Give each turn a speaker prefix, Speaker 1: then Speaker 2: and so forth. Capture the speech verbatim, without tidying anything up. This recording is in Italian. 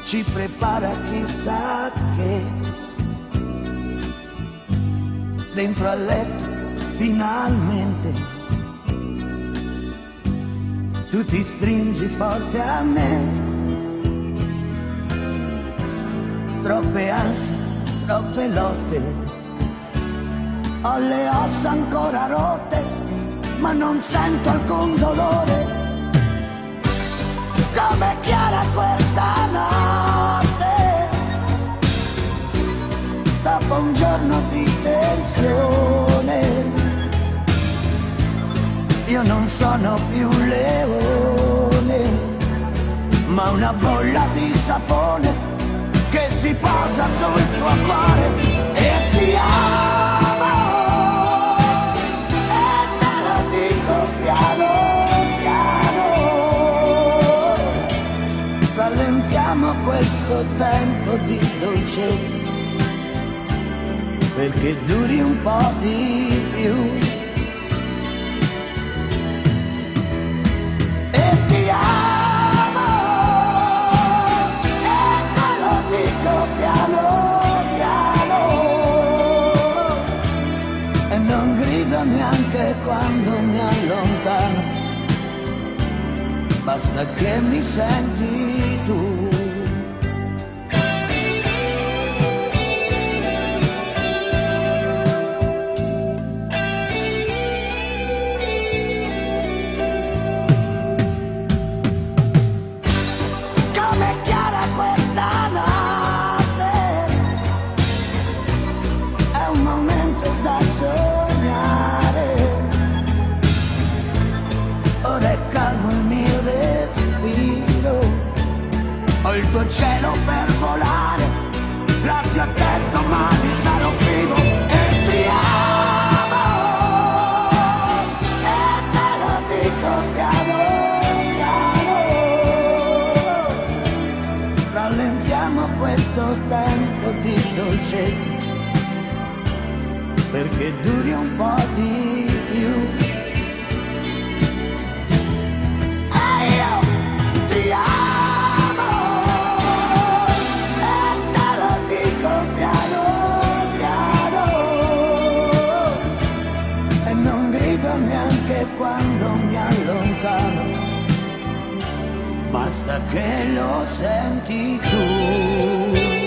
Speaker 1: ci prepara chissà che. Dentro al letto finalmente tu ti stringi forte a me. Troppe ansie, troppe lotte, ho le ossa ancora rotte, ma non sento alcun dolore. Com'è chiara questa notte, dopo un giorno di tensione. Io non sono più un leone, ma una bolla di sapone che si posa sul tuo cuore e ti amo, e te lo dico piano piano. Rallentiamo questo tempo di dolcezza, perché duri un po' di più. Neanche quando mi allontano, basta che mi senti tu. Com'è chiara questa notte, è un momento da solo. Ora è calmo il mio respiro, ho il tuo cielo per volare, grazie a te domani sarò vivo e ti amo, e te lo dico piano piano. Rallentiamo questo tempo di dolcezza, perché duri un po' di più. Neanche quando mi allontano, basta che lo senti tu.